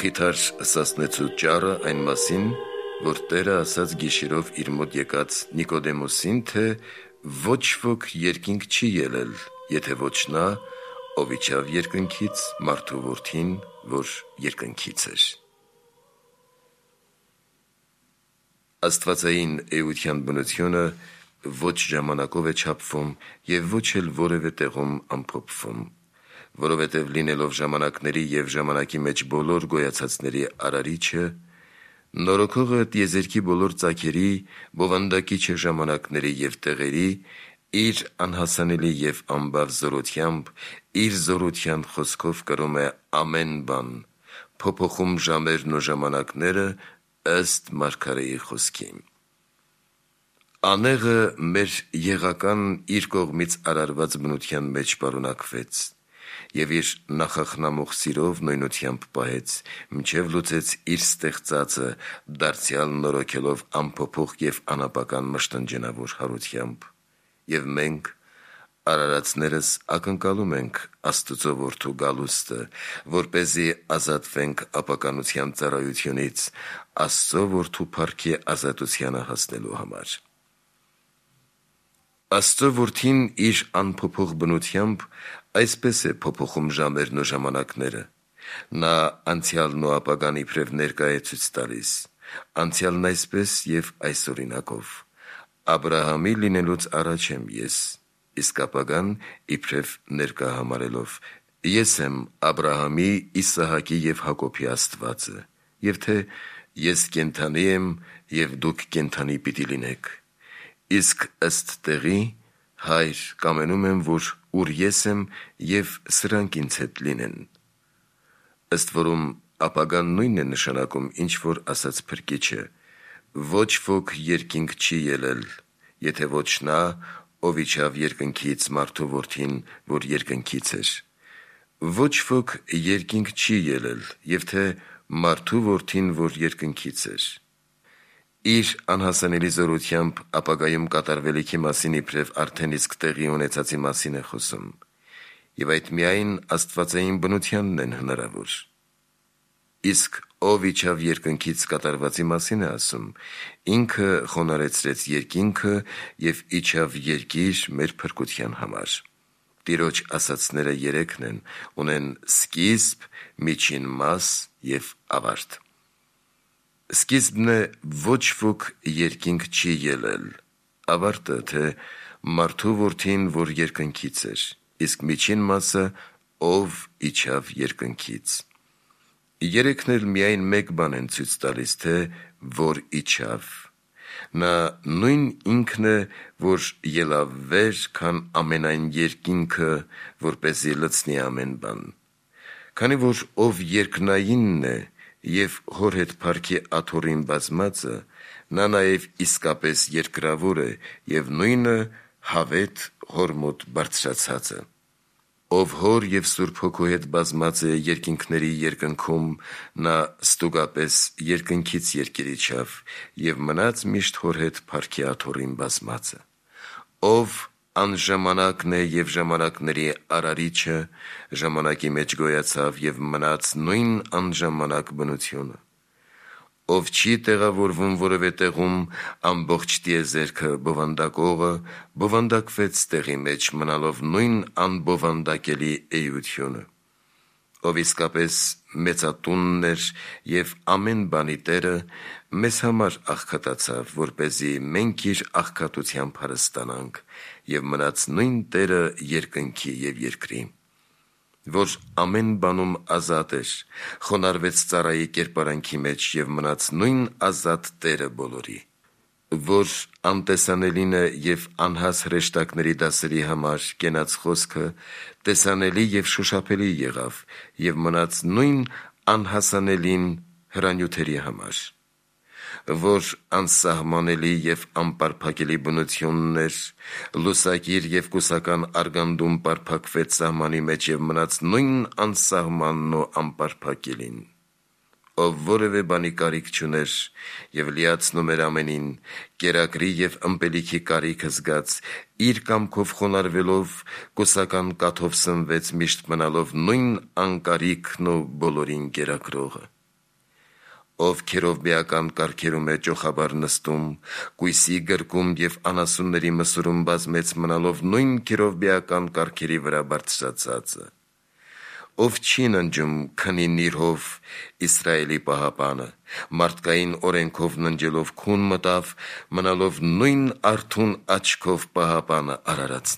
մխիթար սասնեցու ճառը այն մասին, որ Տերը ասաց գիշերով իր մոտ եկած Նիկոդեմոսին, թե ոչ ոք երկինք չի ելել, եթե ոչ նա, ով իջավ երկնքից, մարդու որդին, որ երկնքից էր։ Աստվածային էության բնությունը ոչ ժամանակով է չափվում և ոչ էլ որևէ տեղում ամփոփվում, որովհետև լինելով ժամանակների և ժամանակի մեջ բոլոր գոյացածների արարիչը, նորոգողը տիեզերքի բոլոր ծագերի, բովանդակիչը ժամանակների և տեղերի, իր անհասանելի և անբավ զորությամբ, իր զորության խոսքով կրում է ամեն բան, փոփոխում ժամերն ու ժամանակները ըստ մարգարեի խոսքի։ Անեղը մեր եղական իր կողմից արարված բնության մեջ պարունակվեց և իր նախախնամող սիրով նույնությամբ պահեց, մինչև լուծեց իր ստեղծածը, դարձյալ նորոգելով անփոփոխ և անապական մշտնջենավոր հարությամբ, և մենք արարածներս ակնկալում ենք Աստծո Որդու գալուստը, որպեսզի ազատվենք ապականության ծառայությունից, Աստծո Որդու փառքի ազատությանը հասնելու համար։ Աստծո Որդին իր անփոփոխ բնությամբ այսպես է փոփոխում ժամերն ու ժամանակները։ Նա անցյալն ու ապագան իբրև ներկա է ցույց տալիս, անցյալն այսպես և այսօրինակով. Աբրահամի լինելուց առաջ եմ ես, իսկ ապագան իբրև ներկա համարելով. ես եմ Աբրահամի, Իսահակի և Հակոբի Աստվածը, և թե ես կենդանի եմ, և դուք կենդանի պիտի լինեք։ Իսկ ըստ տեղի, Հայր, կամենում եմ, որ ուր ես եմ, և սրանք ինձ հետ լինեն։ Ըստ որում ապագան նույնն է նշանակում, ինչ որ ասաց Փրկիչը. ոչ ոք երկինք չի ելել, եթե ոչ նա, ով իջավ երկնքից, մարդու որդին, որ երկնքից էր։ Ոչ ոք երկինք չի ելել, և թե մարդու որդին, որ երկնքից էր։ Իր անհասանելի զորությամբ ապագայում կատարվելիքի մասին իբրև արդեն իսկ տեղի ունեցածի մասին է խոսում, և այդ միայն աստվածային բնությանն են հնարավոր։ Իսկ ով իջավ երկնքից կատարվածի մասին է ասում, ինքը խոնարհեցրեց երկինքը և իջավ երկիր մեր փրկության համար։ Տիրոջ ասածները երեքն են, ունեն սկիզբ, միջին մաս և ավարտ։ Սկիզբն է ոչ ոք երկինք չի ելել, ավարտը, թե մարդու որդին, որ երկնքից էր, իսկ միջին մասը, ով իջավ երկնքից։ Երեքն էլ միայն մեկ բան են ցույց տալիս, թե որ իջավ։ Նա նույն ինքն է, որ ելավ վեր, քան ամենայն երկինքը, որպեսզի լցնի ամեն բան։ Քանի որ ով երկնայինն է և հոր հետ փառքի աթոռին բազմածը, նա նաև իսկապես երկրավոր է և նույնը հավետ հոր մոտ բարձրացածը։ Ով հոր և Սուրբ Հոգու հետ բազմած է երկինքների երկնքում, նա ստուգապես երկնքից երկիր իջավ և մնաց միշտ հոր հետ փառքի աթոռին բազմածը։ Ով անժամանակն է և ժամանակների արարիչը, ժամանակի մեջ գոյացավ և մնաց նույն անժամանակ բնությունը։ Ով չի տեղավորվում որևէ տեղում, ամբողջ տիեզերքը բովանդակողը, բովանդակվեց տեղի մեջ, մնալով նույն անբովանդակելի էությունը։ Ով իսկապես մեծատունն էր և ամեն բանի Տերը, մեզ համար աղքատացավ, որպեսզի մենք իր աղքատությամբ հարստանանք, և մնաց նույն Տերը երկնքի և երկրի, որ ամեն բանում ազատ էր, խոնարհվեց ծառայի կերպարանքի մեջ և մնաց նույն ազատ Տերը բոլորի, որ անտեսանելին է և անհաս հրեշտակների դասերի համար կենաց խոսքը տեսանելի և շոշափելի եղավ և մնաց նույն անհասանելին հրանյութերի համար, որ անսահմանելի և անպարփակելի բնությունն էր, լուսակիր և կուսական արգանդում պարփակվեց սահմանի մեջ և մնաց նույն անսահմանն ու անպարփակելին, ով որևէ բանի կարիք չուներ և լիացնում էր ամենին, կերակրի և ըմպելիքի կարիքը զգաց, իր կամքով խոնարհվելով, կուսական կաթով սնվեց միշտ մնալով նույն անկարիքն ու բոլորին կերակրողը։ ով քերովբեական կարգերում է ճոխաբար նստում, կույսի գրկում և անասունների մսուրում բազմեց մնալով նույն քերովբեական կարգերի վրա բարձրացածը, ով չի ննջում քնի նիրհով Իսրայելի պահապանը, մարդկային օրենքով ննջելով քուն մտավ, մնալով նույն արթուն աչքով պահապանը արարած